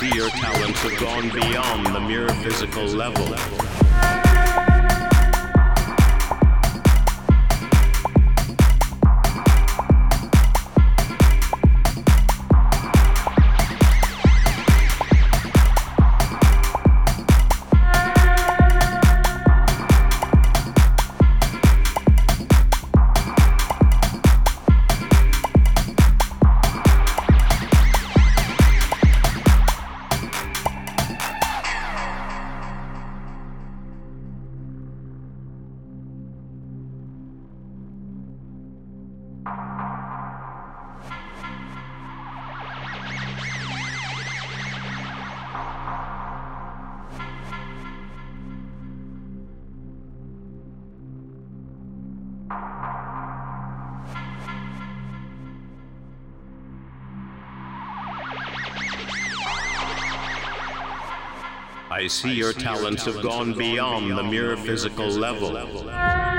see your talents have gone beyond the mere physical level. I see your talents have gone beyond the mere physical level.